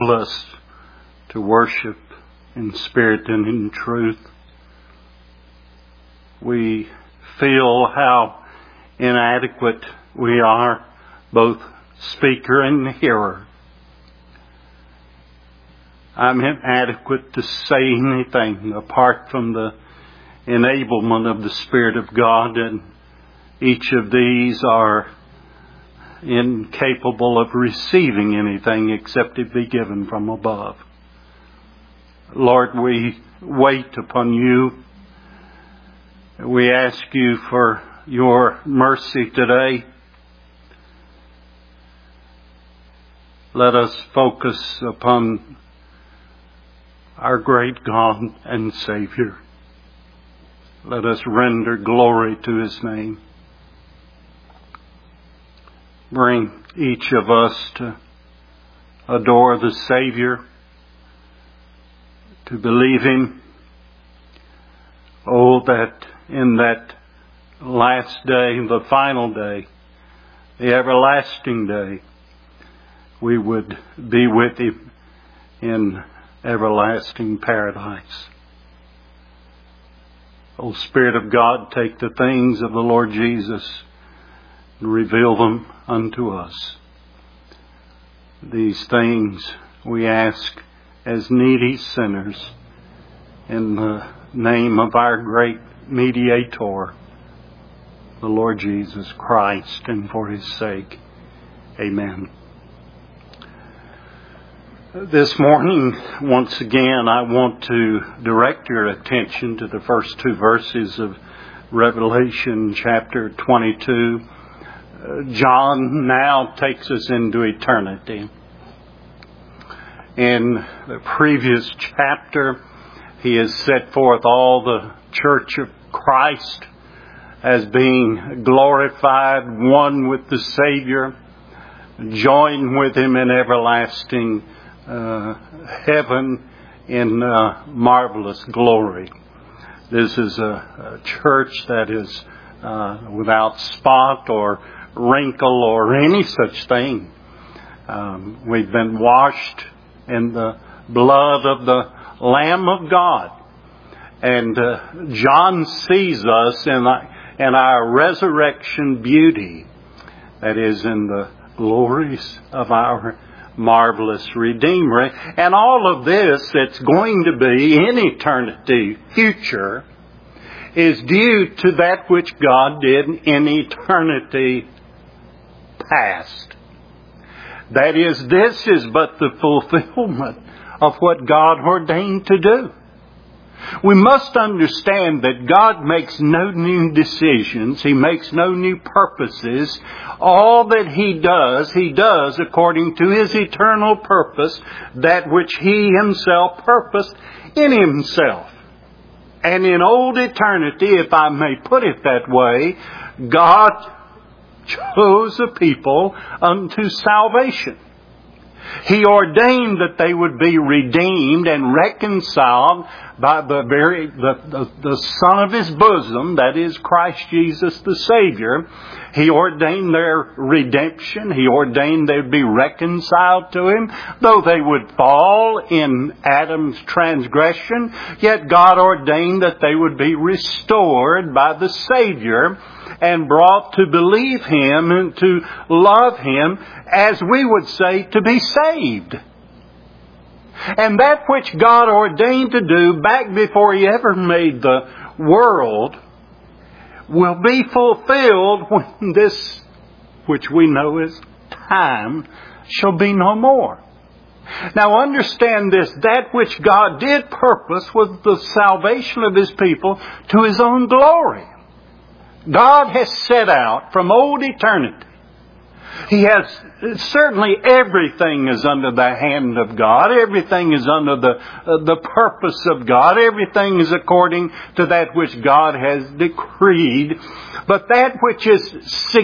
us to worship in spirit and in truth. We feel how inadequate we are, both speaker and hearer. I'm inadequate to say anything apart from the enablement of the Spirit of God, and each of these are incapable of receiving anything except it be given from above. Lord, we wait upon you. We ask you for your mercy today. Let us focus upon our great God and Savior. Let us render glory to His name. Bring each of us to adore the Savior, to believe Him. Oh, that in that last day, the final day, the everlasting day, we would be with Him in everlasting paradise. O Spirit of God, take the things of the Lord Jesus and reveal them unto us. These things we ask as needy sinners in the name of our great mediator, the Lord Jesus Christ, and for His sake. Amen. This morning, once again, I want to direct your attention to the first two verses of Revelation chapter 22. John now takes us into eternity. In the previous chapter, he has set forth all the church of Christ as being glorified, one with the Savior, joined with Him in everlasting heaven in marvelous glory. This is a church that is without spot or wrinkle or any such thing. We've been washed in the blood of the Lamb of God. And John sees us in our resurrection beauty, that is, in the glories of our marvelous Redeemer. And all of this that's going to be in eternity future is due to that which God did in eternity past. That is, this is but the fulfillment of what God ordained to do. We must understand that God makes no new decisions. He makes no new purposes. All that He does according to His eternal purpose, that which He Himself purposed in Himself. And in old eternity, if I may put it that way, God chose a people unto salvation. He ordained that they would be redeemed and reconciled by the Son of His bosom, that is Christ Jesus the Savior. He ordained their redemption. He ordained they'd be reconciled to Him. Though they would fall in Adam's transgression, yet God ordained that they would be restored by the Savior and brought to believe Him and to love Him, as we would say, to be saved. And that which God ordained to do back before He ever made the world will be fulfilled when this, which we know as time, shall be no more. Now understand this, that which God did purpose was the salvation of His people to His own glory. God has set out from old eternity. He has, certainly everything is under the hand of God. Everything is under the purpose of God. Everything is according to that which God has decreed. But that which is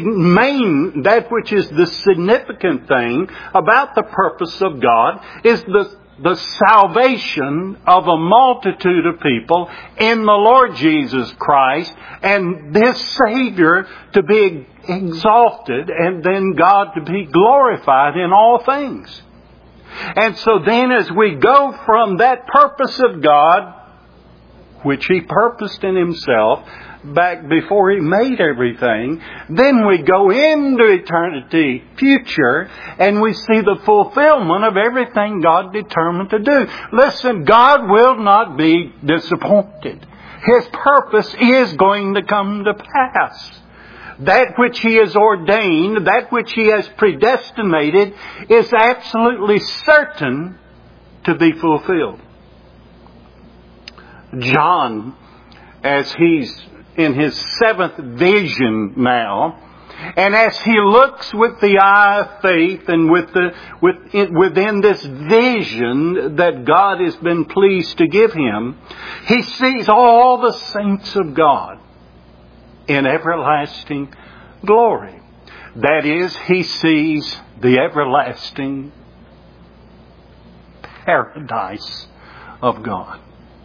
the significant thing about the purpose of God is the salvation of a multitude of people in the Lord Jesus Christ, and this Savior to be exalted, and then God to be glorified in all things. And so then as we go from that purpose of God, which He purposed in Himself back before He made everything, then we go into eternity future and we see the fulfillment of everything God determined to do. Listen, God will not be disappointed. His purpose is going to come to pass. That which He has ordained, that which He has predestinated, is absolutely certain to be fulfilled. John, as he's in his 7th vision now, and as he looks with the eye of faith and within this vision that God has been pleased to give him, he sees all the saints of God in everlasting glory. That is, he sees the everlasting paradise of God.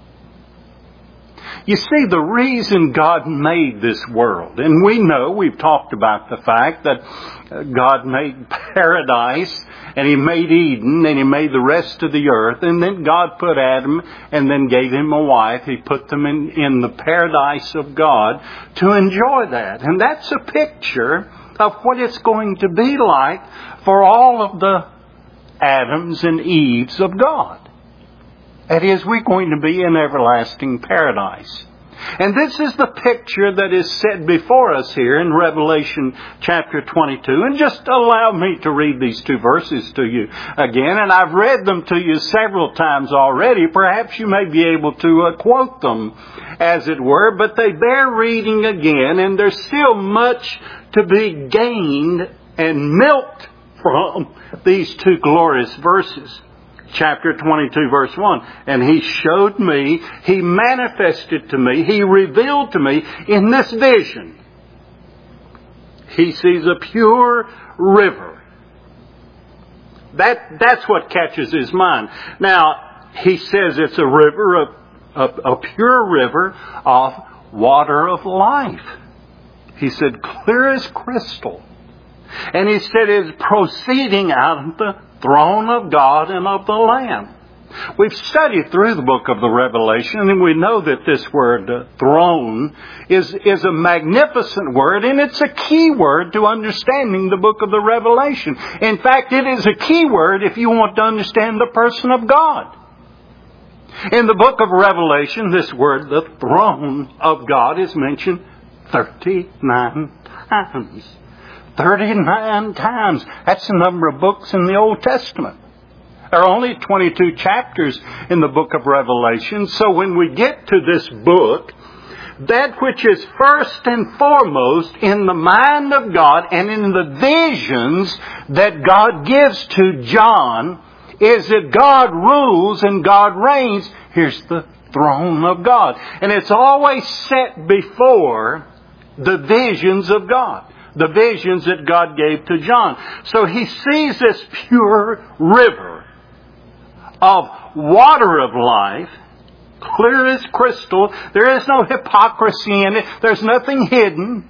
You see, the reason God made this world, and we know, we've talked about the fact that God made paradise, and He made Eden, and He made the rest of the earth, and then God put Adam, and then gave him a wife. He put them in the paradise of God to enjoy that. And that's a picture of what it's going to be like for all of the Adams and Eves of God. That is, we're going to be in everlasting paradise. And this is the picture that is set before us here in Revelation chapter 22. And just allow me to read these 2 verses to you again. And I've read them to you several times already. Perhaps you may be able to quote them, as it were. But they bear reading again. And there's still much to be gained and milked from these 2 glorious verses. Chapter 22, verse 1. And He showed me, He manifested to me, He revealed to me in this vision. He sees a pure river. That's what catches his mind. Now, he says it's a river, a pure river of water of life. He said, clear as crystal. And he said it's proceeding out of the throne of God and of the Lamb. We've studied through the book of the Revelation, and we know that this word throne is a magnificent word, and it's a key word to understanding the book of the Revelation. In fact, it is a key word if you want to understand the person of God. In the book of Revelation, this word, the throne of God, is mentioned 39 times. 39 times. That's the number of books in the Old Testament. There are only 22 chapters in the book of Revelation. So when we get to this book, that which is first and foremost in the mind of God and in the visions that God gives to John is that God rules and God reigns. Here's the throne of God. And it's always set before the visions of God. The visions that God gave to John. So he sees this pure river of water of life, clear as crystal. There is no hypocrisy in it. There's nothing hidden.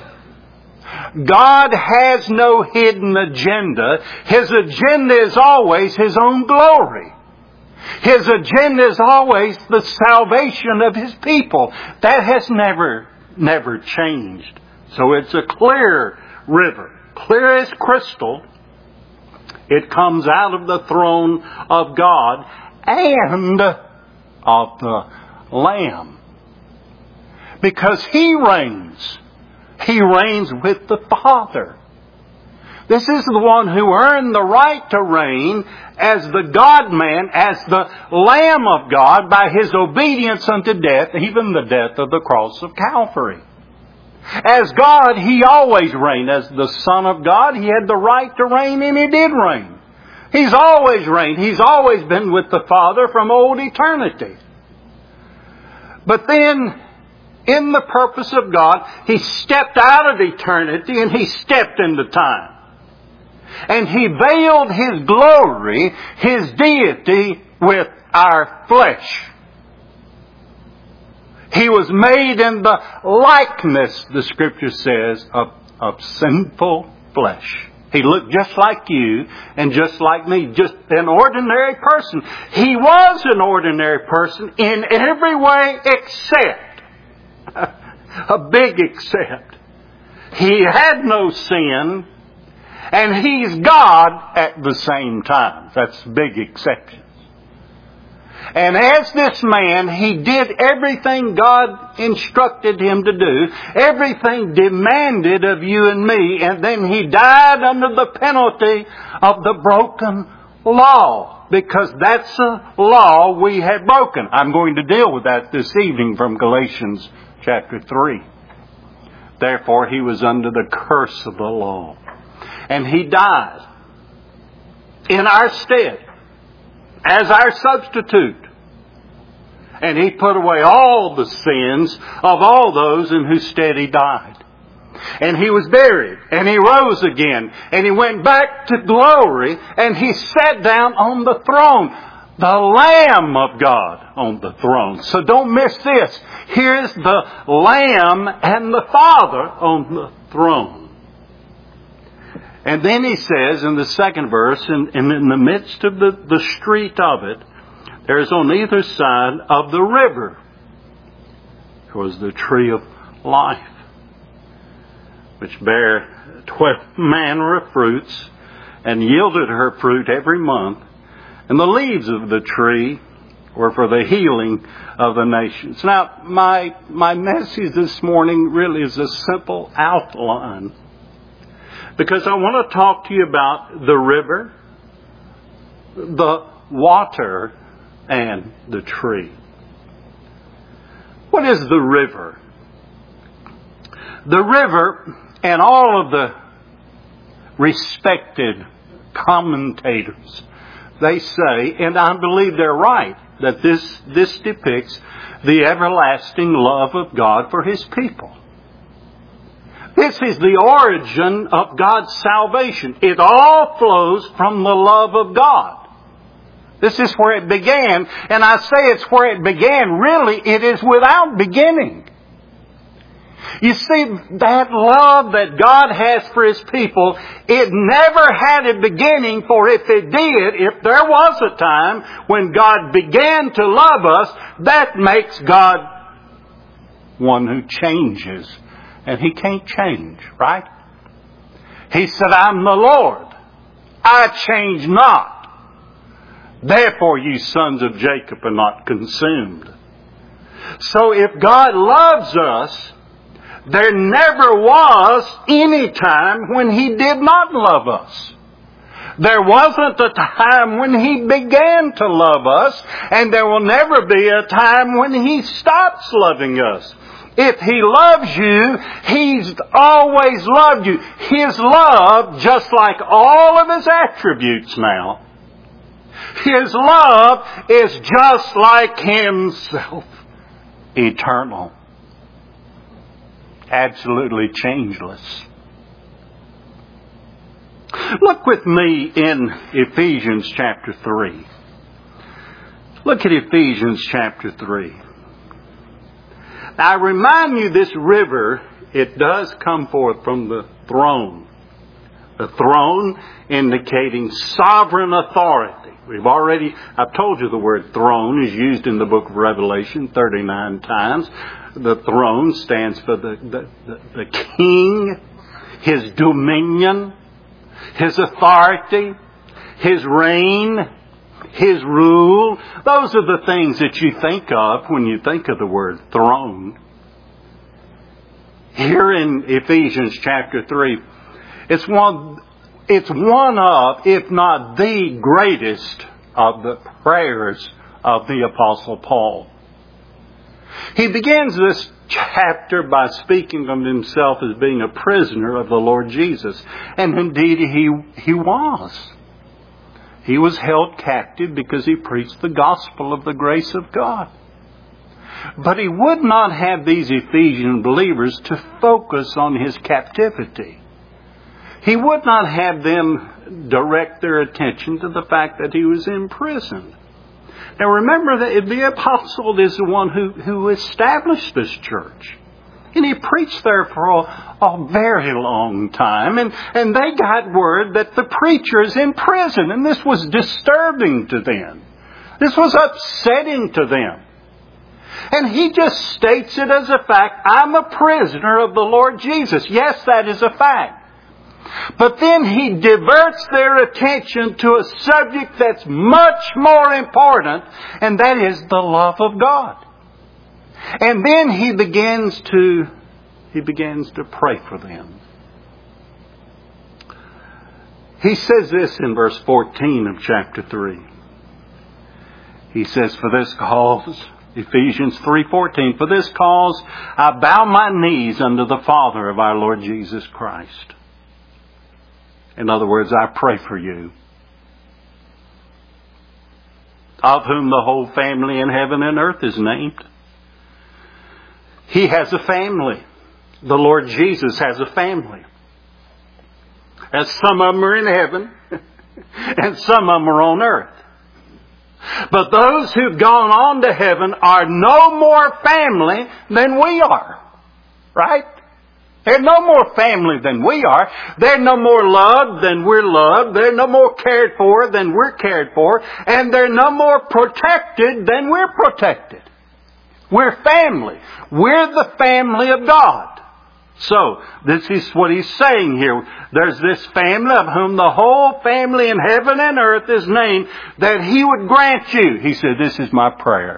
God has no hidden agenda. His agenda is always His own glory. His agenda is always the salvation of His people. That has never changed. So it's a clear river, clear as crystal. It comes out of the throne of God and of the Lamb. Because He reigns. He reigns with the Father. This is the one who earned the right to reign as the God-man, as the Lamb of God by His obedience unto death, even the death of the cross of Calvary. As God, He always reigned. As the Son of God, He had the right to reign, and He did reign. He's always reigned. He's always been with the Father from old eternity. But then, in the purpose of God, He stepped out of eternity and He stepped into time. And He veiled His glory, His deity, with our flesh. He was made in the likeness, the Scripture says, of sinful flesh. He looked just like you and just like me, just an ordinary person. He was an ordinary person in every way except, a big except. He had no sin, and He's God at the same time. That's a big exception. And as this man, he did everything God instructed him to do, everything demanded of you and me, and then he died under the penalty of the broken law, because that's a law we had broken. I'm going to deal with that this evening from Galatians chapter 3. Therefore, he was under the curse of the law. And he died in our stead as our substitute. And He put away all the sins of all those in whose stead He died. And He was buried. And He rose again. And He went back to glory. And He sat down on the throne. The Lamb of God on the throne. So don't miss this. Here's the Lamb and the Father on the throne. And then He says in the second verse, in the midst of the street of it, there's on either side of the river was the tree of life, which bare 12 manner of fruits, and yielded her fruit every month. And the leaves of the tree were for the healing of the nations. Now, my message this morning really is a simple outline, because I want to talk to you about the river, the water, and the tree. What is the river? The river, and all of the respected commentators, they say, and I believe they're right, that this depicts the everlasting love of God for His people. This is the origin of God's salvation. It all flows from the love of God. This is where it began, and I say it's where it began. Really, it is without beginning. You see, that love that God has for His people, it never had a beginning, for if it did, if there was a time when God began to love us, that makes God one who changes. And He can't change, right? He said, I'm the Lord. I change not. Therefore, you sons of Jacob are not consumed. So if God loves us, there never was any time when He did not love us. There wasn't a time when He began to love us, and there will never be a time when He stops loving us. If He loves you, He's always loved you. His love, just like all of His attributes now, His love is just like Himself, eternal, absolutely changeless. Look with me in Ephesians chapter 3. Look at Ephesians chapter 3. Now, I remind you, this river, it does come forth from the throne. The throne indicating sovereign authority. I've told you the word throne is used in the book of Revelation 39 times. The throne stands for the king, his dominion, his authority, his reign, his rule. Those are the things that you think of when you think of the word throne. Here in Ephesians chapter 3, it's one of, if not the greatest of the prayers of the Apostle Paul. He begins this chapter by speaking of himself as being a prisoner of the Lord Jesus. And indeed he was. He was held captive because he preached the gospel of the grace of God. But he would not have these Ephesian believers to focus on his captivity. He would not have them direct their attention to the fact that he was imprisoned. Now remember that the apostle is the one who established this church. And he preached there for a very long time. And they got word that the preacher's in prison. And this was disturbing to them. This was upsetting to them. And he just states it as a fact. I'm a prisoner of the Lord Jesus. Yes, that is a fact. But then he diverts their attention to a subject that's much more important, and that is the love of God. And then he begins to pray for them. He says this in verse 14 of chapter 3. He says, for this cause, Ephesians 3:14, for this cause I bow my knees unto the Father of our Lord Jesus Christ. In other words, I pray for you, of whom the whole family in heaven and earth is named. He has a family. The Lord Jesus has a family. As some of them are in heaven, and some of them are on earth. But those who've gone on to heaven are no more family than we are. Right? They're no more family than we are. They're no more loved than we're loved. They're no more cared for than we're cared for. And they're no more protected than we're protected. We're family. We're the family of God. So, this is what he's saying here. There's this family of whom the whole family in heaven and earth is named, that he would grant you. He said, this is my prayer.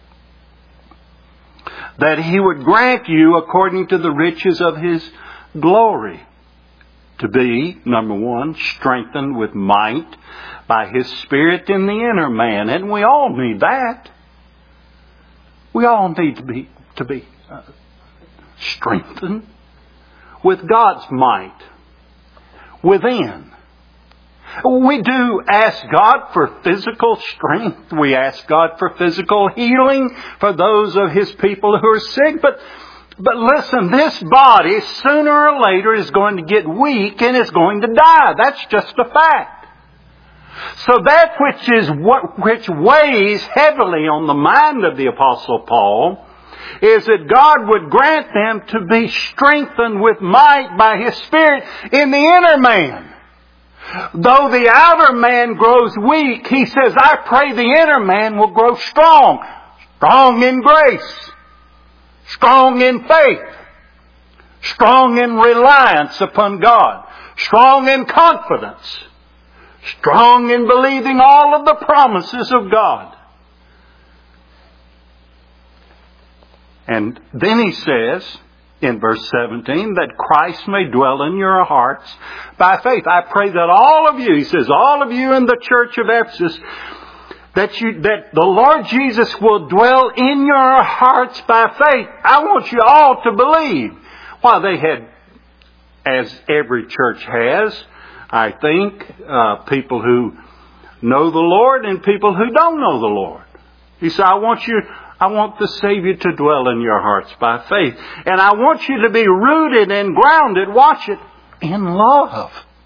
That he would grant you according to the riches of his glory. To be, number one, strengthened with might by his Spirit in the inner man. And we all need that. We all need to be strengthened with God's might within. We do ask God for physical strength. We ask God for physical healing for those of His people who are sick. But listen, this body sooner or later is going to get weak and is going to die. That's just a fact. So that which weighs heavily on the mind of the Apostle Paul is that God would grant them to be strengthened with might by His Spirit in the inner man. Though the outer man grows weak, he says, I pray the inner man will grow strong. Strong in grace. Strong in faith. Strong in reliance upon God. Strong in confidence. Strong in believing all of the promises of God. And then he says, in verse 17, that Christ may dwell in your hearts by faith. I pray that all of you, he says, all of you in the church of Ephesus, that the Lord Jesus will dwell in your hearts by faith. I want you all to believe. Well, they had, as every church has, I think, people who know the Lord and people who don't know the Lord. He said, I want the Savior to dwell in your hearts by faith. And I want you to be rooted and grounded, watch it, in love.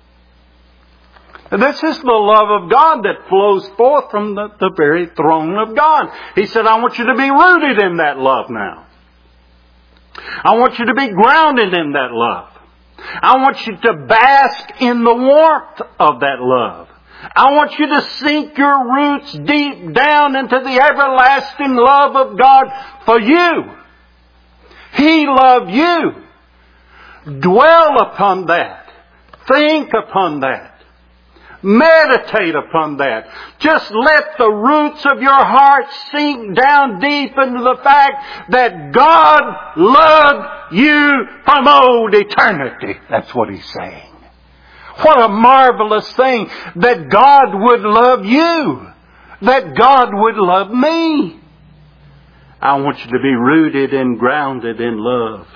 This is the love of God that flows forth from the very throne of God. He said, I want you to be rooted in that love now. I want you to be grounded in that love. I want you to bask in the warmth of that love. I want you to sink your roots deep down into the everlasting love of God for you. He loved you. Dwell upon that. Think upon that. Meditate upon that. Just let the roots of your heart sink down deep into the fact that God loved you from old eternity. That's what He's saying. What a marvelous thing that God would love you. That God would love me. I want you to be rooted and grounded in love.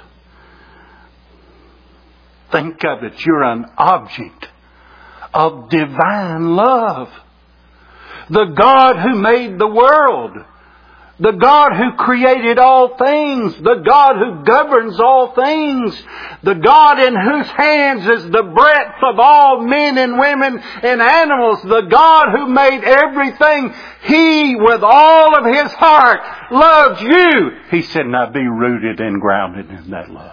Think of it. You're an object of divine love. The God who made the world The God who created all things, the God who governs all things, the God in whose hands is the breadth of all men and women and animals, the God who made everything, He with all of His heart loves you. He said, now be rooted and grounded in that love.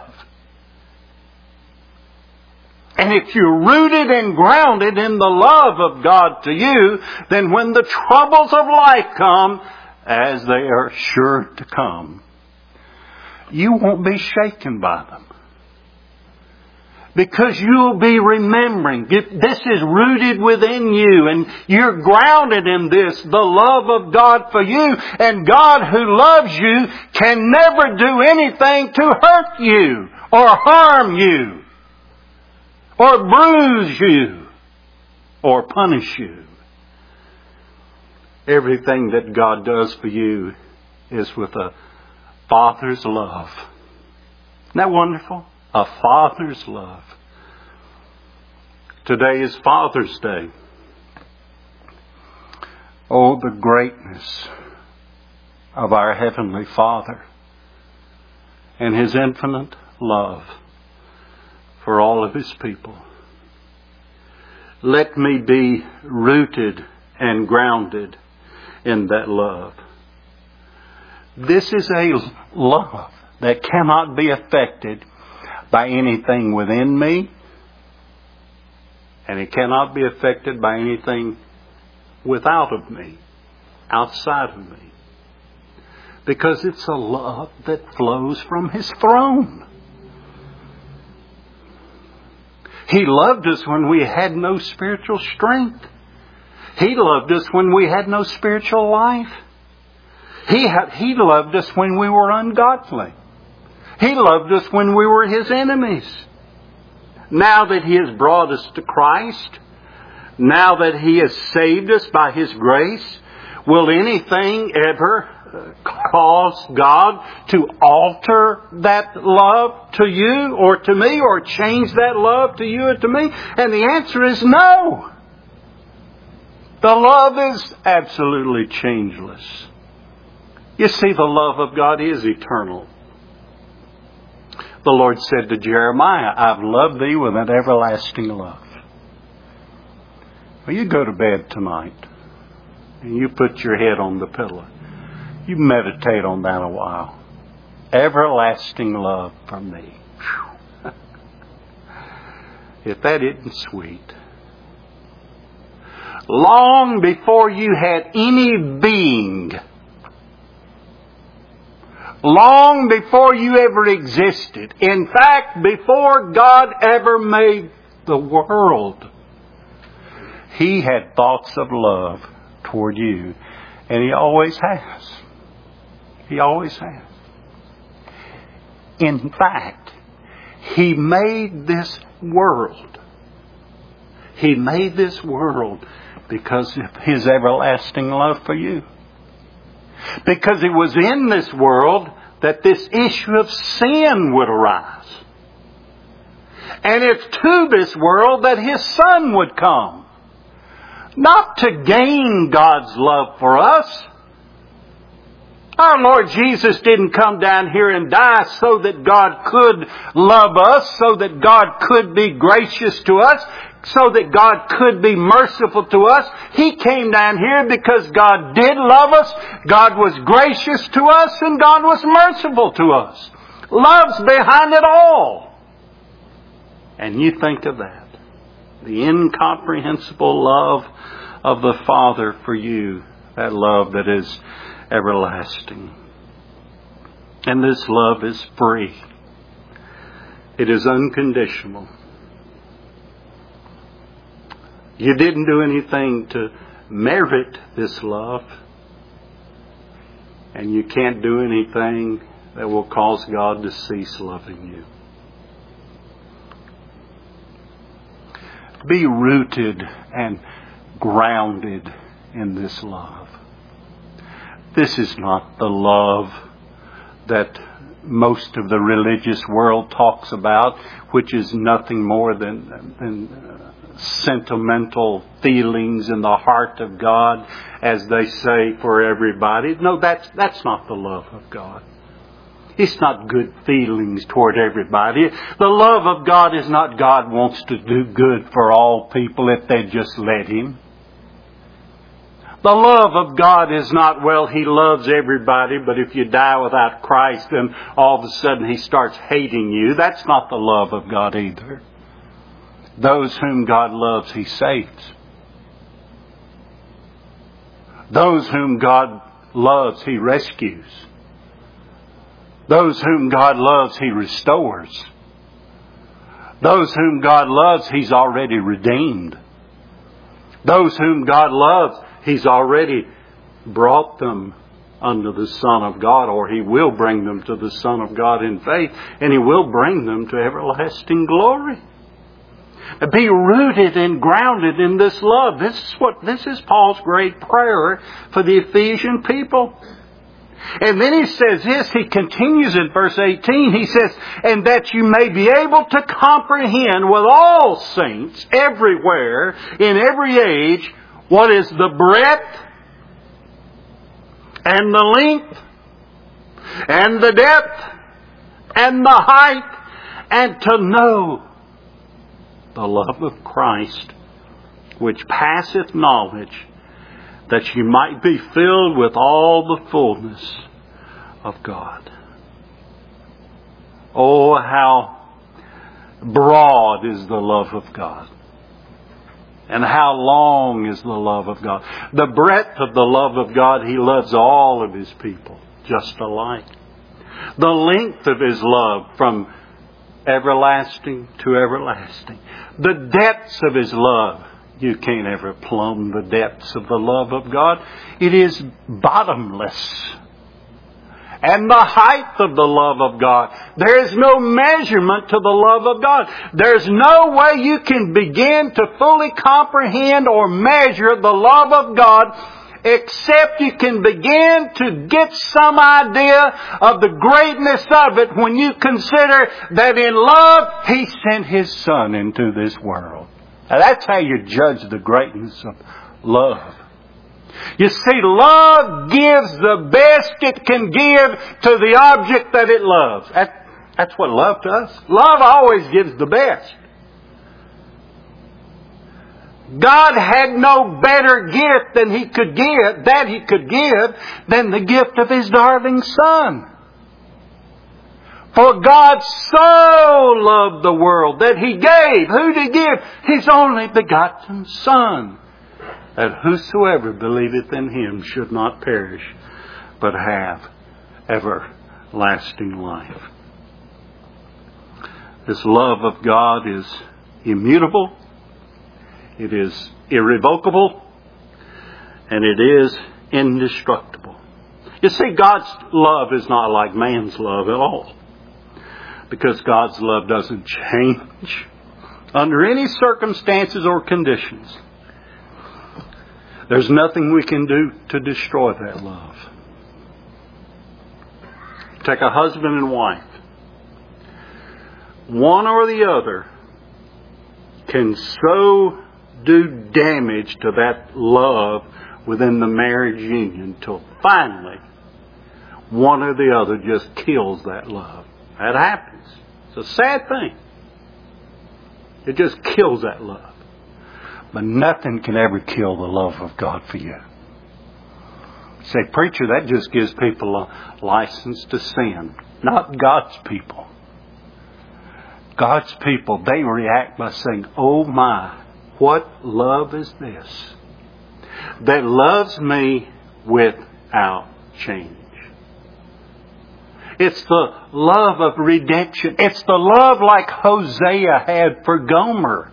And if you're rooted and grounded in the love of God to you, then when the troubles of life come, as they are sure to come, you won't be shaken by them. Because you'll be remembering, this is rooted within you and you're grounded in this, the love of God for you. And God who loves you can never do anything to hurt you or harm you or bruise you or punish you. Everything that God does for you is with a Father's love. Isn't that wonderful? A Father's love. Today is Father's Day. Oh, the greatness of our Heavenly Father and His infinite love for all of His people. Let me be rooted and grounded in that love. This is a love that cannot be affected by anything within me, and it cannot be affected by anything without of me, outside of me. Because it's a love that flows from His throne. He loved us when we had no spiritual strength. He loved us when we had no spiritual life. He loved us when we were ungodly. He loved us when we were His enemies. Now that He has brought us to Christ, now that He has saved us by His grace, will anything ever cause God to alter that love to you or to me, or change that love to you or to me? And the answer is no. The love is absolutely changeless. You see, the love of God is eternal. The Lord said to Jeremiah, I've loved thee with an everlasting love. Well, you go to bed tonight and you put your head on the pillow. You meditate on that a while. Everlasting love from me. Whew. If that isn't sweet. Long before you had any being, long before you ever existed, in fact, before God ever made the world, He had thoughts of love toward you. And He always has. He always has. In fact, He made this world. He made this world because of His everlasting love for you. Because it was in this world that this issue of sin would arise. And it's to this world that His Son would come. Not to gain God's love for us. Our Lord Jesus didn't come down here and die so that God could love us, so that God could be gracious to us, so that God could be merciful to us. He came down here because God did love us, God was gracious to us, and God was merciful to us. Love's behind it all. And you think of that. The incomprehensible love of the Father for you. That love that is everlasting. And this love is free. It is unconditional. You didn't do anything to merit this love. And you can't do anything that will cause God to cease loving you. Be rooted and grounded in this love. This is not the love that most of the religious world talks about, which is nothing more than sentimental feelings in the heart of God, as they say, for everybody. No, that's not the love of God. It's not good feelings toward everybody. The love of God is not God wants to do good for all people if they just let Him. The love of God is not, well, He loves everybody, but if you die without Christ, then all of a sudden He starts hating you. That's not the love of God either. Those whom God loves, He saves. Those whom God loves, He rescues. Those whom God loves, He restores. Those whom God loves, He's already redeemed. Those whom God loves, He's already brought them unto the Son of God, or He will bring them to the Son of God in faith, and He will bring them to everlasting glory. Be rooted and grounded in this love. This is Paul's great prayer for the Ephesian people. And then he says this, he continues in verse 18, he says, and that you may be able to comprehend with all saints everywhere, in every age, what is the breadth and the length and the depth and the height, and to know the love of Christ, which passeth knowledge, that you might be filled with all the fullness of God. Oh, how broad is the love of God. And how long is the love of God. The breadth of the love of God, He loves all of His people just alike. The length of His love from everlasting to everlasting. The depths of His love. You can't ever plumb the depths of the love of God. It is bottomless. And the height of the love of God. There is no measurement to the love of God. There's no way you can begin to fully comprehend or measure the love of God, except you can begin to get some idea of the greatness of it when you consider that in love He sent His Son into this world. Now that's how you judge the greatness of love. You see, love gives the best it can give to the object that it loves. That's what love does. Love always gives the best. God had no better gift than He could give, than the gift of His darling Son. For God so loved the world that He gave. Who did He give? His only begotten Son. That whosoever believeth in Him should not perish, but have everlasting life. This love of God is immutable. It is irrevocable. And it is indestructible. You see, God's love is not like man's love at all. Because God's love doesn't change under any circumstances or conditions. There's nothing we can do to destroy that love. Take a husband and wife. One or the other can so do damage to that love within the marriage union till finally one or the other just kills that love. That happens. It's a sad thing. It just kills that love. But nothing can ever kill the love of God for you. Say, preacher, that just gives people a license to sin. Not God's people. God's people, they react by saying, oh my, what love is this that loves me without change? It's the love of redemption. It's the love like Hosea had for Gomer.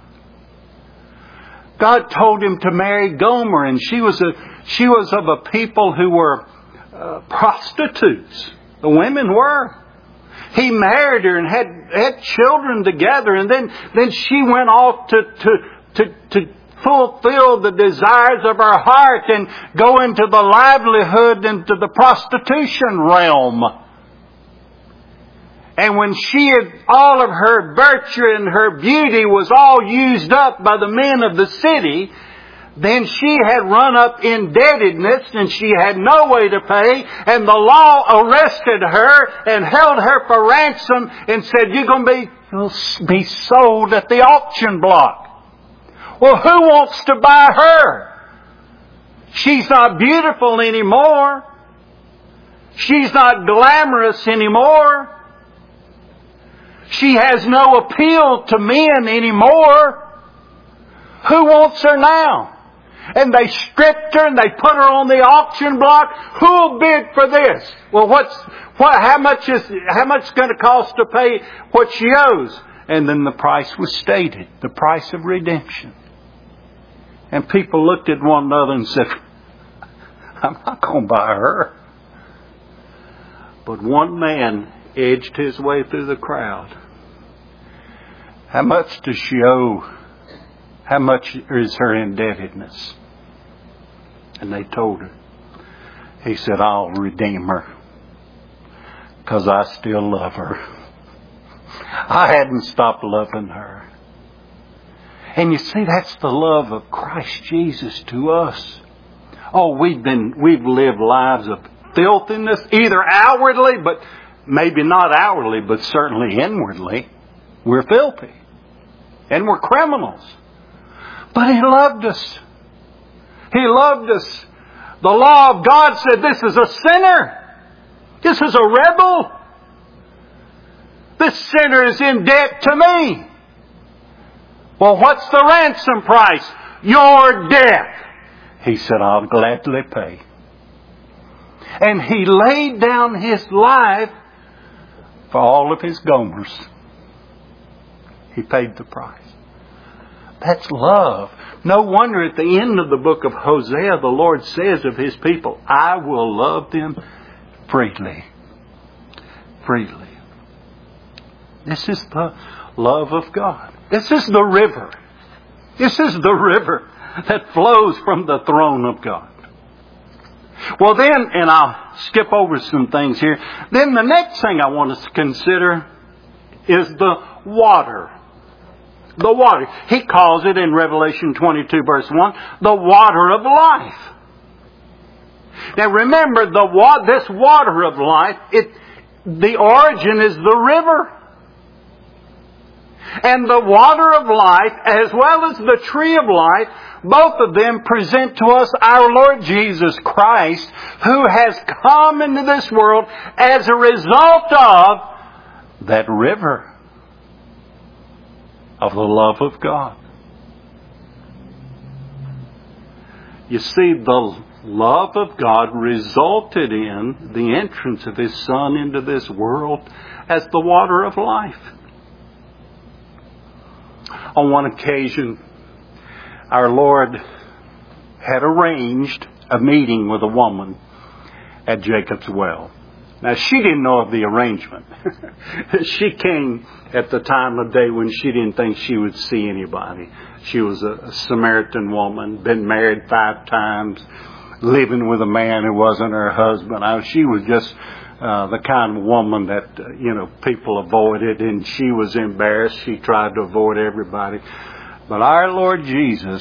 God told him to marry Gomer, and she was of a people who were prostitutes. The women were. He married her and had children together, and then she went off to fulfill the desires of her heart and go into the livelihood, into the prostitution realm. And when all of her virtue and her beauty was all used up by the men of the city, then she had run up indebtedness and she had no way to pay, and the law arrested her and held her for ransom and said, you'll be sold at the auction block. Well, who wants to buy her? She's not beautiful anymore. She's not glamorous anymore. She has no appeal to men anymore. Who wants her now? And they stripped her and they put her on the auction block. Who'll bid for this? Well, how much is going to cost to pay what she owes? And then the price was stated, the price of redemption. And people looked at one another and said, I'm not going to buy her. But one man edged his way through the crowd. How much does she owe? How much is her indebtedness? And they told her. He said, I'll redeem her, because I still love her. I hadn't stopped loving her. And you see, that's the love of Christ Jesus to us. Oh, we've lived lives of filthiness, either outwardly, but maybe not outwardly, but certainly inwardly. We're filthy. And we're criminals. But He loved us. He loved us. The law of God said, this is a sinner. This is a rebel. This sinner is in debt to me. Well, what's the ransom price? Your death. He said, I'll gladly pay. And He laid down His life for all of His Gomers. He paid the price. That's love. No wonder at the end of the book of Hosea, the Lord says of His people, I will love them freely. Freely. This is the love of God. This is the river. This is the river that flows from the throne of God. Well then, and I'll skip over some things here, then the next thing I want us to consider is the water. The water. He calls it in Revelation 22 verse 1, the water of life. Now remember, this water of life, the origin is the river. And the water of life, as well as the tree of life, both of them present to us our Lord Jesus Christ, who has come into this world as a result of that river of the love of God. You see, the love of God resulted in the entrance of His Son into this world as the water of life. On one occasion, our Lord had arranged a meeting with a woman at Jacob's well. Now, she didn't know of the arrangement. She came at the time of day when she didn't think she would see anybody. She was a Samaritan woman, been married 5 times, living with a man who wasn't her husband. She was just the kind of woman that, people avoided, and she was embarrassed. She tried to avoid everybody. But our Lord Jesus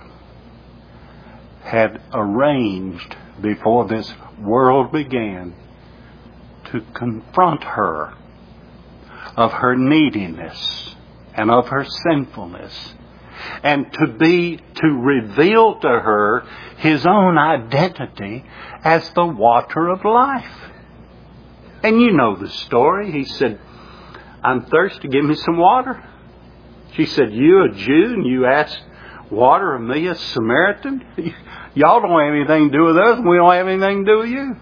had arranged before this world began to confront her of her neediness and of her sinfulness, and to reveal to her His own identity as the water of life. And you know the story. He said, I'm thirsty, give me some water. She said, you a Jew and you ask water of me, a Samaritan? Y'all don't have anything to do with us, and we don't have anything to do with you.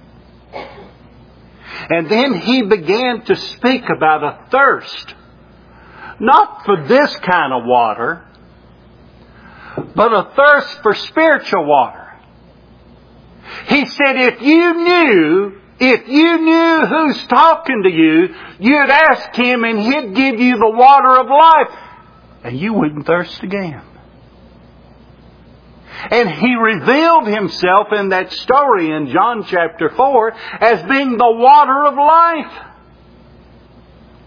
And then He began to speak about a thirst. Not for this kind of water, but a thirst for spiritual water. He said, if you knew who's talking to you, you'd ask Him and He'd give you the water of life, and you wouldn't thirst again. And He revealed Himself in that story in John chapter 4 as being the water of life.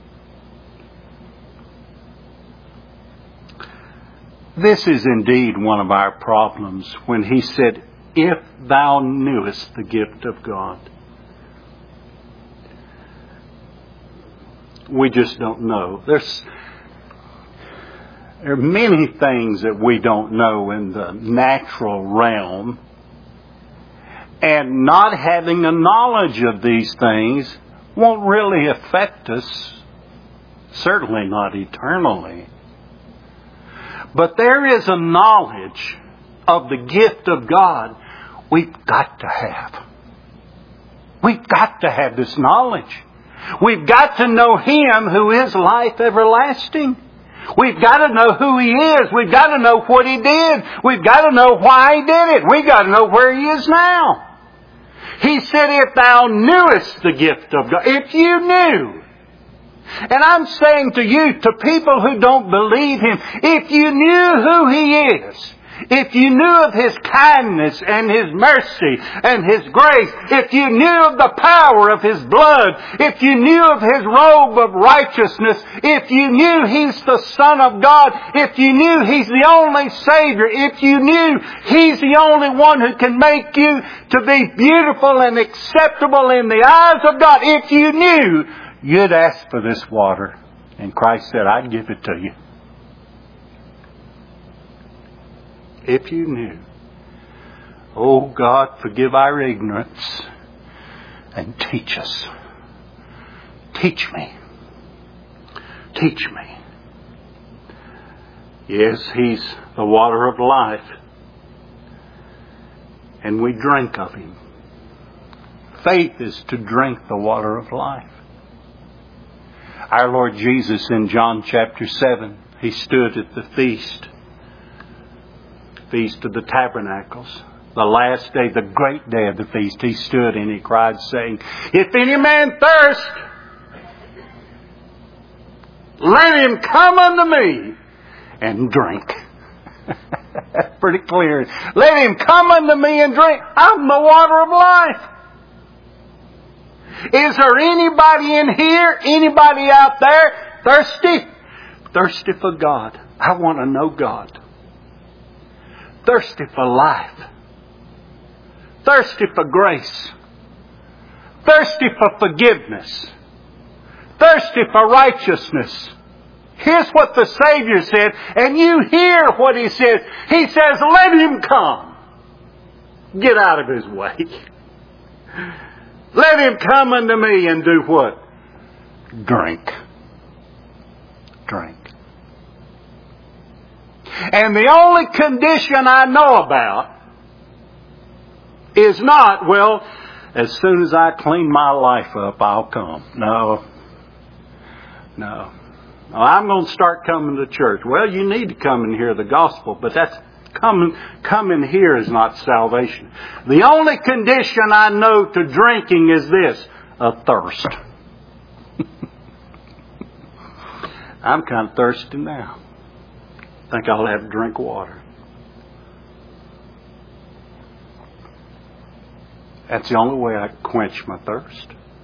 This is indeed one of our problems when he said, if thou knewest the gift of God. We just don't know. There are many things that we don't know in the natural realm. And not having a knowledge of these things won't really affect us, certainly not eternally. But there is a knowledge of the gift of God we've got to have. We've got to have this knowledge. We've got to know Him who is life everlasting. We've got to know who He is. We've got to know what He did. We've got to know why He did it. We've got to know where He is now. He said, if thou knewest the gift of God, if you knew. And I'm saying to you, to people who don't believe Him, if you knew who He is, if you knew of His kindness and His mercy and His grace, if you knew of the power of His blood, if you knew of His robe of righteousness, if you knew He's the Son of God, if you knew He's the only Savior, if you knew He's the only one who can make you to be beautiful and acceptable in the eyes of God, if you knew, you'd ask for this water. And Christ said, I'd give it to you. If you knew. Oh God, forgive our ignorance and teach us. Teach me. Teach me. Yes, He's the water of life. And we drink of Him. Faith is to drink the water of life. Our Lord Jesus in John chapter 7, He stood at the Feast of the Tabernacles. The last day, the great day of the feast, He stood and He cried saying, if any man thirst, let him come unto me and drink. That's pretty clear. Let him come unto me and drink. I'm the water of life. Is there anybody in here, anybody out there, thirsty? Thirsty for God. I want to know God. Thirsty for life. Thirsty for grace. Thirsty for forgiveness. Thirsty for righteousness. Here's what the Savior said, and you hear what He says. He says, let him come. Get out of his way. Let him come unto me and do what? Drink. Drink. And the only condition I know about is not, well, as soon as I clean my life up, I'll come. No. I'm going to start coming to church. Well, you need to come and hear the gospel, but that's coming here is not salvation. The only condition I know to drinking is this, a thirst. I'm kind of thirsty now. I think I'll have to drink water. That's the only way I can quench my thirst.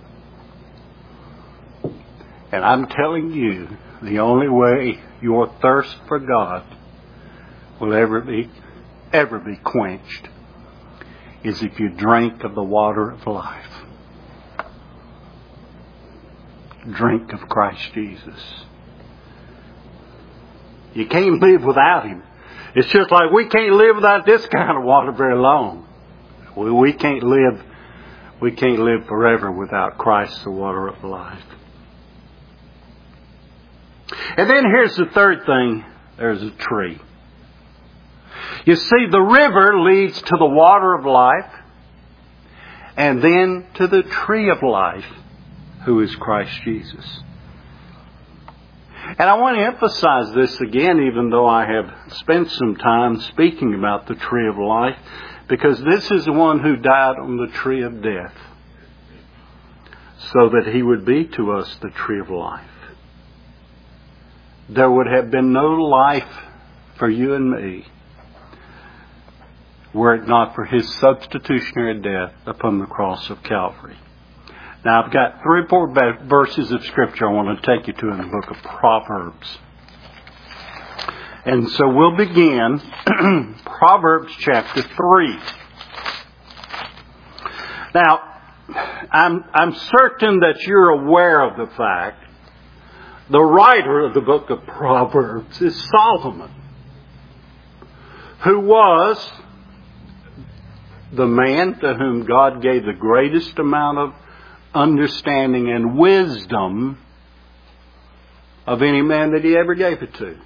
And I'm telling you, the only way your thirst for God will ever be quenched is if you drink of the water of life. Drink of Christ Jesus. You can't live without Him. It's just like we can't live without this kind of water very long. We can't live forever without Christ, the water of life. And then here's the third thing. There's a tree. You see, the river leads to the water of life and then to the tree of life, who is Christ Jesus. And I want to emphasize this again, even though I have spent some time speaking about the tree of life, because this is the one who died on the tree of death, so that He would be to us the tree of life. There would have been no life for you and me were it not for His substitutionary death upon the cross of Calvary. Now, I've got 3 or 4 verses of Scripture I want to take you to in the book of Proverbs. And so we'll begin Proverbs chapter 3. Now, I'm certain that you're aware of the fact the writer of the book of Proverbs is Solomon, who was the man to whom God gave the greatest amount of understanding and wisdom of any man that He ever gave it to.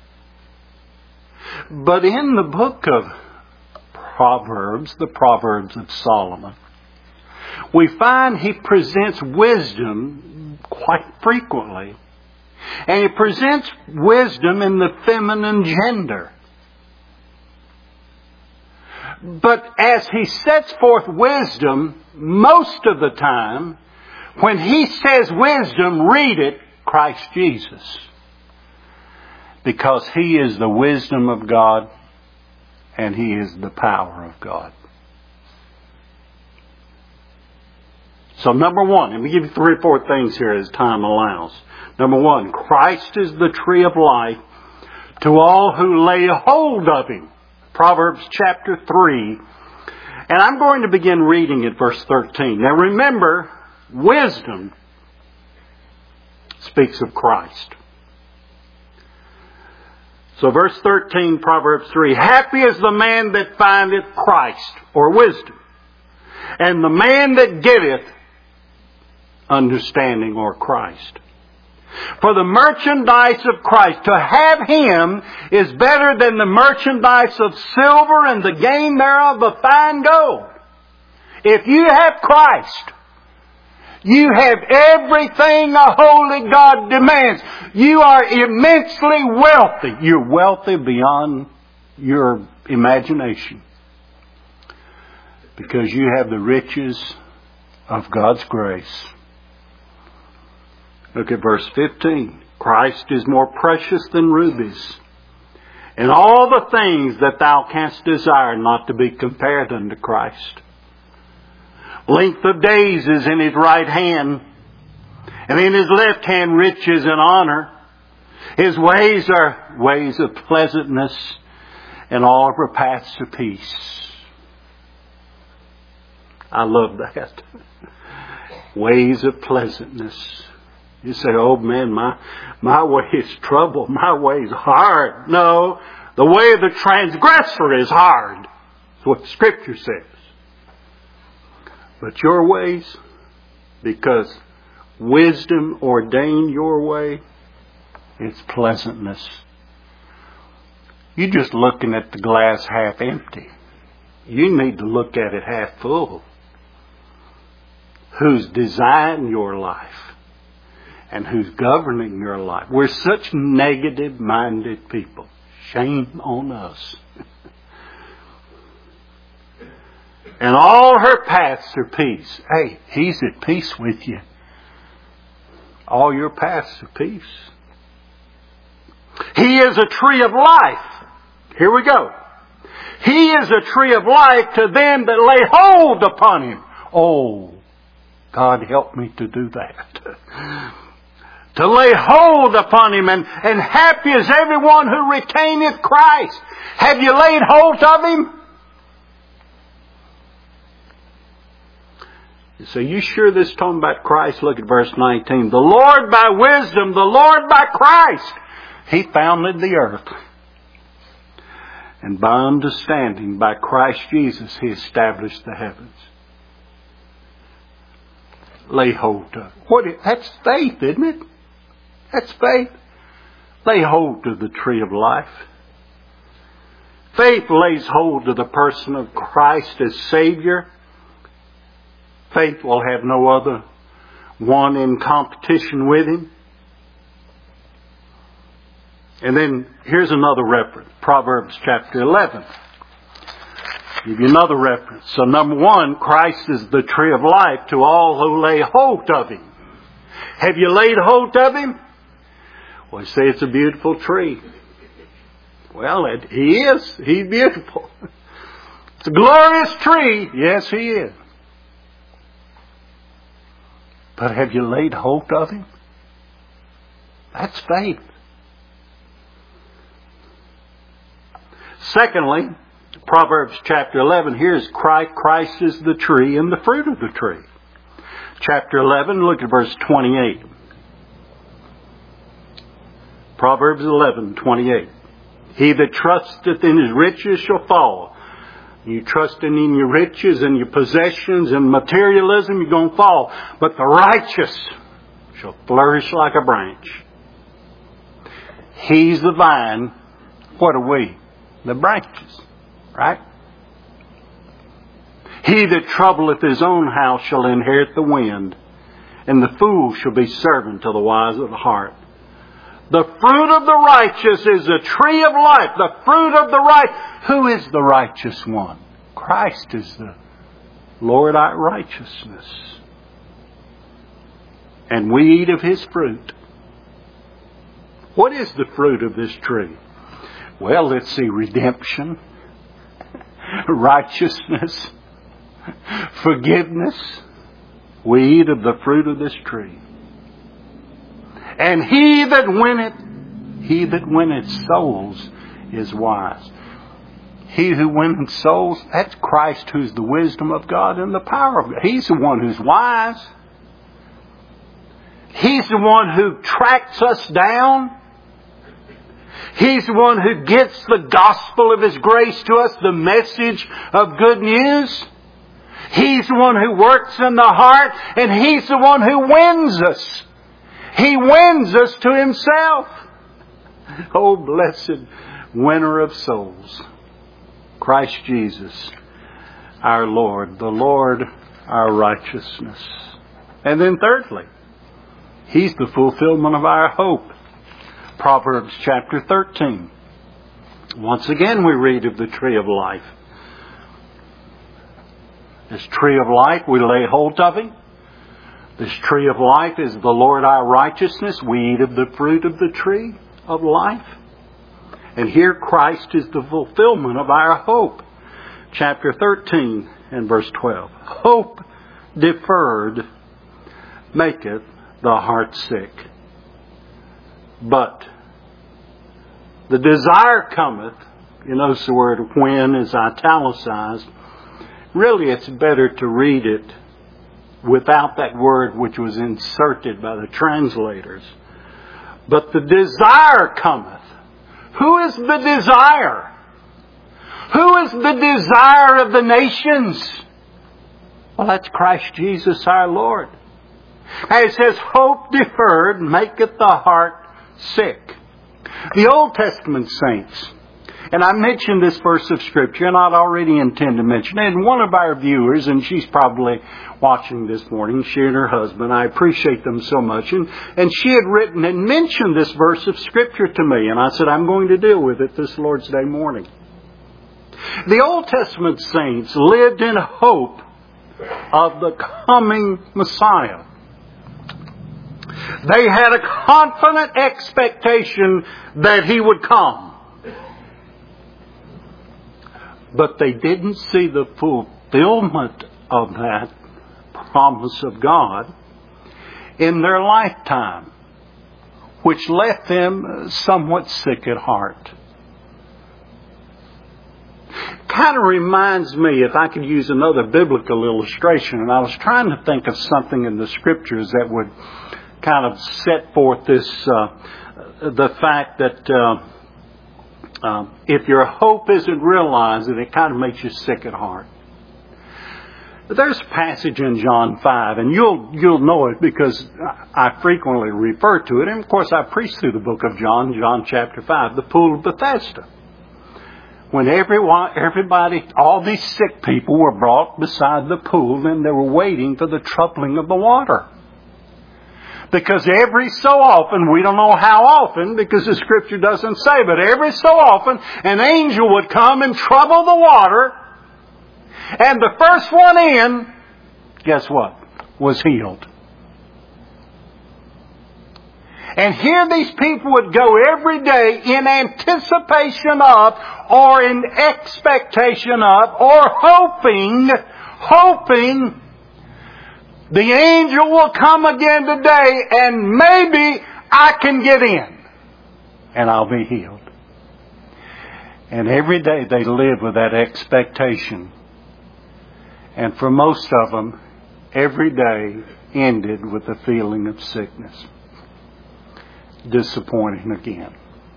But in the book of Proverbs, the Proverbs of Solomon, we find he presents wisdom quite frequently. And he presents wisdom in the feminine gender. But as he sets forth wisdom, most of the time, when he says wisdom, read it, Christ Jesus. Because He is the wisdom of God and He is the power of God. So number one, let me give you 3 or 4 things here as time allows. Number one, Christ is the tree of life to all who lay hold of Him. Proverbs chapter 3. And I'm going to begin reading at verse 13. Now remember, wisdom speaks of Christ. So verse 13, Proverbs 3. Happy is the man that findeth Christ, or wisdom, and the man that getteth understanding, or Christ. For the merchandise of Christ, to have Him is better than the merchandise of silver and the gain thereof of fine gold. If you have Christ, you have everything a holy God demands. You are immensely wealthy. You're wealthy beyond your imagination. Because you have the riches of God's grace. Look at verse 15. Christ is more precious than rubies, and all the things that thou canst desire not to be compared unto Christ. Length of days is in His right hand, and in His left hand riches and honor. His ways are ways of pleasantness, and all of her paths to peace. I love that. Ways of pleasantness. You say, oh man, my way is trouble. My way is hard. No, the way of the transgressor is hard. That's what the Scripture says. But your ways, because wisdom ordained your way, it's pleasantness. You're just looking at the glass half empty. You need to look at it half full. Who's designed your life? And who's governing your life? We're such negative-minded people. Shame on us. And all her paths are peace. Hey, He's at peace with you. All your paths are peace. He is a tree of life. Here we go. He is a tree of life to them that lay hold upon Him. Oh, God help me to do that. To lay hold upon Him, and happy is everyone who retaineth Christ. Have you laid hold of Him? You say, you sure this is talking about Christ? Look at verse 19. The Lord by wisdom, the Lord by Christ, He founded the earth. And by understanding, by Christ Jesus, He established the heavens. Lay hold of. That's faith, isn't it? That's faith. Lay hold of the tree of life. Faith lays hold of the person of Christ as Savior. Faith will have no other one in competition with Him. And then here's another reference. Proverbs chapter 11. Give you another reference. So number one, Christ is the tree of life to all who lay hold of Him. Have you laid hold of Him? Well, you say it's a beautiful tree. Well, He is. He's beautiful. It's a glorious tree. Yes, He is. But have you laid hold of Him? That's faith. Secondly, Proverbs chapter 11, here's Christ. Christ is the tree and the fruit of the tree. Chapter 11, look at verse 28. Proverbs 11:28. He that trusteth in his riches shall fall. You trusting in your riches and your possessions and materialism, you're going to fall. But the righteous shall flourish like a branch. He's the vine. What are we? The branches. Right? He that troubleth his own house shall inherit the wind, and the fool shall be servant to the wise of the heart. The fruit of the righteous is a tree of life. The fruit of the right. Who is the righteous one? Christ is the Lord our righteousness. And we eat of His fruit. What is the fruit of this tree? Well, let's see. Redemption, righteousness, forgiveness. We eat of the fruit of this tree. And he that winneth souls is wise. He who winneth souls, that's Christ, who's the wisdom of God and the power of God. He's the one who's wise. He's the one who tracks us down. He's the one who gets the gospel of His grace to us, the message of good news. He's the one who works in the heart, and He's the one who wins us. He wins us to Himself. Oh, blessed winner of souls. Christ Jesus, our Lord, the Lord, our righteousness. And then thirdly, He's the fulfillment of our hope. Proverbs chapter 13. Once again we read of the tree of life. This tree of life, we lay hold of Him. This tree of life is the Lord our righteousness. We eat of the fruit of the tree of life. And here Christ is the fulfillment of our hope. Chapter 13 and verse 12. Hope deferred maketh the heart sick. But the desire cometh. You notice the word when is italicized. Really, it's better to read it without that word which was inserted by the translators. But the desire cometh. Who is the desire? Who is the desire of the nations? Well, that's Christ Jesus our Lord. And it says, hope deferred maketh the heart sick. The Old Testament saints, and I mentioned this verse of Scripture, and I'd already intend to mention it. And one of our viewers, and she's probably watching this morning, she and her husband, I appreciate them so much. And she had written and mentioned this verse of Scripture to me. And I said, I'm going to deal with it this Lord's Day morning. The Old Testament saints lived in hope of the coming Messiah. They had a confident expectation that He would come. But they didn't see the fulfillment of that promise of God in their lifetime, which left them somewhat sick at heart. Kind of reminds me, if I could use another biblical illustration, and I was trying to think of something in the Scriptures that would kind of set forth this, the fact that if your hope isn't realized, it kind of makes you sick at heart. There's a passage in John 5, and you'll know it because I frequently refer to it. And of course I preach through the book of John, John chapter 5, the pool of Bethesda. When everybody, all these sick people were brought beside the pool, and they were waiting for the troubling of the water. Because every so often, we don't know how often, because the Scripture doesn't say, but every so often, an angel would come and trouble the water, and the first one in, guess what? Was healed. And here these people would go every day in anticipation of, or in expectation of, or hoping the angel will come again today and maybe I can get in and I'll be healed. And every day they lived with that expectation. And for most of them, every day ended with a feeling of sickness. Disappointing again.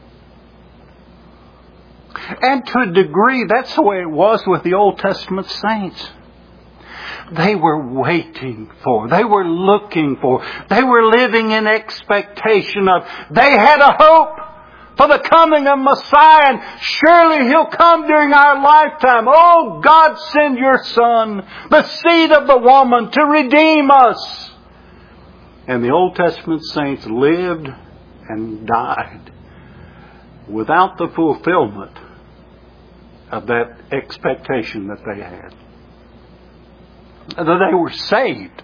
And to a degree, that's the way it was with the Old Testament saints. They were waiting for, they were looking for, they were living in expectation of, they had a hope for the coming of Messiah, and surely He'll come during our lifetime. Oh, God, send your Son, the seed of the woman, to redeem us. And the Old Testament saints lived and died without the fulfillment of that expectation that they had. They were saved,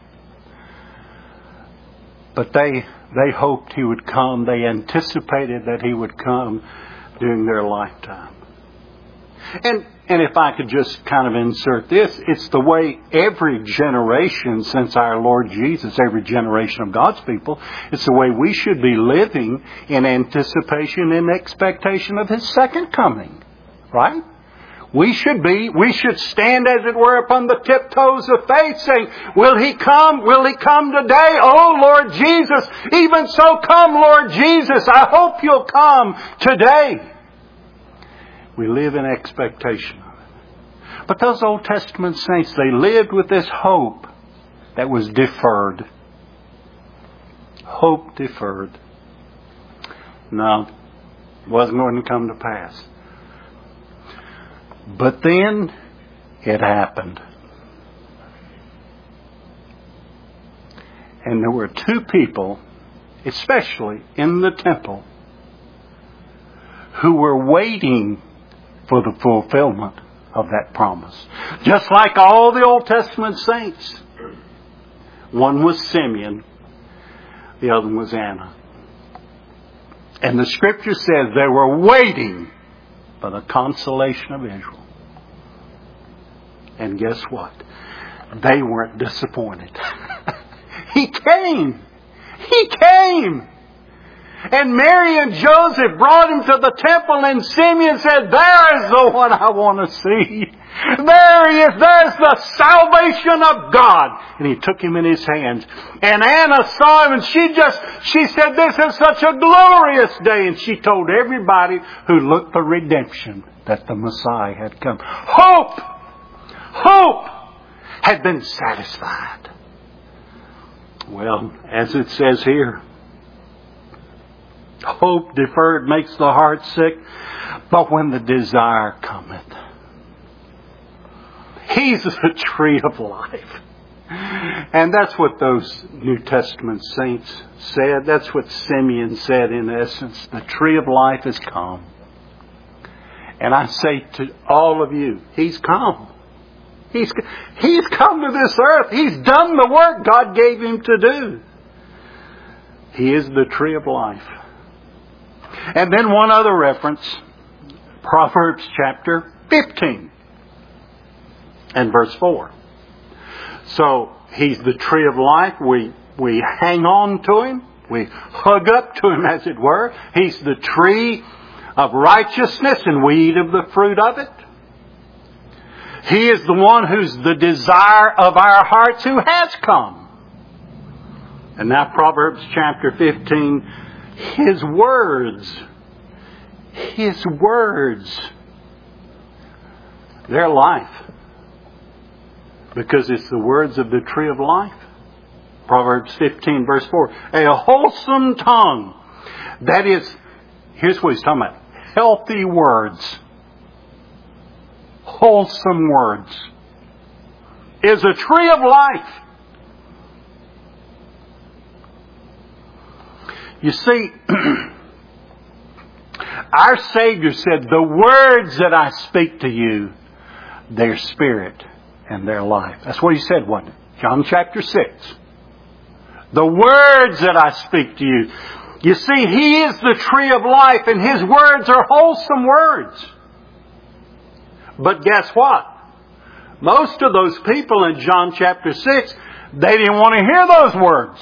but they hoped He would come. They anticipated that He would come during their lifetime. And if I could just kind of insert this, it's the way every generation since our Lord Jesus, every generation of God's people, it's the way we should be living in anticipation and expectation of His second coming. Right? We should stand, as it were, upon the tiptoes of faith, saying, will He come? Will He come today? Oh, Lord Jesus, even so come, Lord Jesus. I hope You'll come today. We live in expectation of it. But those Old Testament saints, they lived with this hope that was deferred. Hope deferred. No, it wasn't going to come to pass. But then it happened. And there were two people, especially in the temple, who were waiting for the fulfillment of that promise. Just like all the Old Testament saints. One was Simeon, the other was Anna. And the Scripture says they were waiting for the consolation of Israel. And guess what? They weren't disappointed. He came. He came. And Mary and Joseph brought Him to the temple, and Simeon said, there is the one I want to see. There He is. There's the salvation of God. And He took Him in His hands. And Anna saw Him, and she said, this is such a glorious day. And she told everybody who looked for redemption that the Messiah had come. Hope had been satisfied. Well, as it says here, hope deferred makes the heart sick, but when the desire cometh, He's the tree of life. And that's what those New Testament saints said. That's what Simeon said in essence. The tree of life has come. And I say to all of you, He's come. He's come to this earth. He's done the work God gave Him to do. He is the tree of life. And then one other reference, Proverbs chapter 15 and verse 4. So He's the tree of life. We hang on to Him. We hug up to Him, as it were. He's the tree of righteousness, and we eat of the fruit of it. He is the one who's the desire of our hearts, who has come. And now Proverbs chapter 15, His words, they're life. Because it's the words of the tree of life. Proverbs 15 verse 4. A wholesome tongue. That is, here's what he's talking about. Healthy words. Wholesome words. Is a tree of life. You see, our Savior said, the words that I speak to you, they're spirit and their life. That's what He said, wasn't it? John chapter 6. The words that I speak to you. You see, He is the tree of life, and His words are wholesome words. But guess what? Most of those people in John chapter 6, they didn't want to hear those words.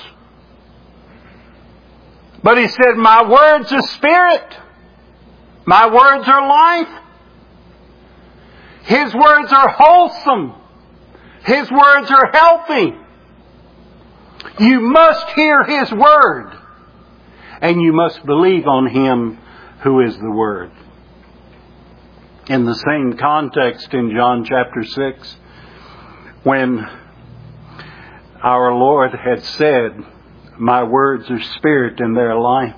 But He said, my words are spirit. My words are life. His words are wholesome. His words are healthy. You must hear His Word. And you must believe on Him who is the Word. In the same context in John chapter 6, when our Lord had said, my words are spirit and they're life,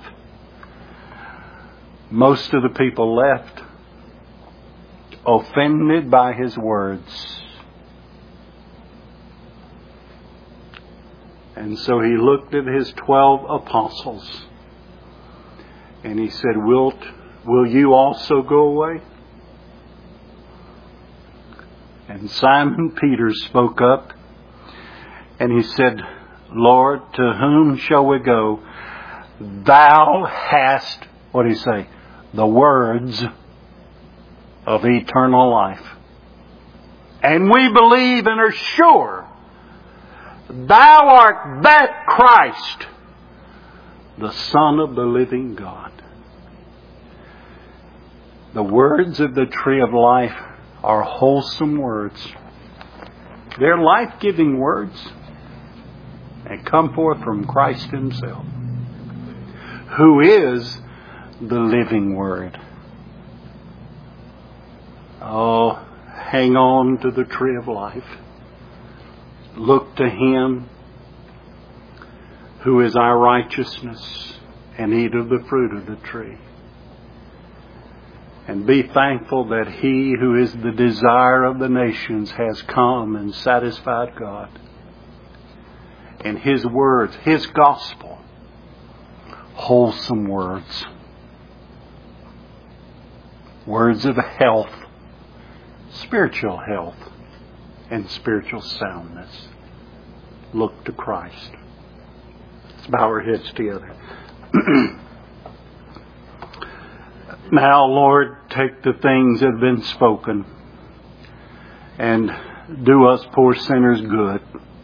most of the people left offended by His words. And so He looked at His 12 apostles and He said, will you also go away? And Simon Peter spoke up and he said, Lord, to whom shall we go? Thou hast, what did He say? The words of eternal life. And we believe and are sure Thou art that Christ, the Son of the living God. The words of the tree of life are wholesome words. They're life-giving words. They come forth from Christ Himself, who is the living Word. Oh, hang on to the tree of life. Look to Him who is our righteousness and eat of the fruit of the tree. And be thankful that He who is the desire of the nations has come and satisfied God. And His words, His gospel, wholesome words. Words of health, spiritual health, and spiritual soundness. Look to Christ. Let's bow our heads together. Now, Lord, take the things that have been spoken and do us poor sinners good.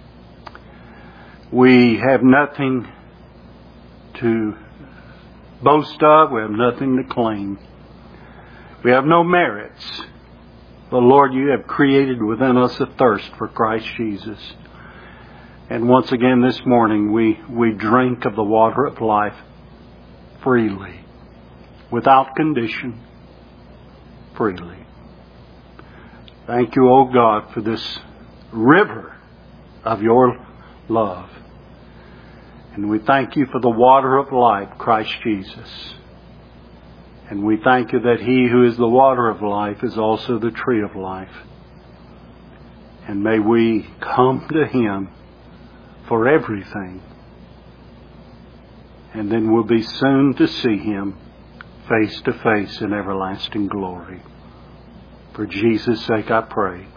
We have nothing to boast of. We have nothing to claim. We have no merits. But Lord, You have created within us a thirst for Christ Jesus. And once again this morning we drink of the water of life freely, without condition, freely. Thank You, O God, for this river of Your love. And we thank You for the water of life, Christ Jesus. And we thank You that He who is the water of life is also the tree of life. And may we come to Him for everything. And then we'll be soon to see Him face to face in everlasting glory. For Jesus' sake I pray.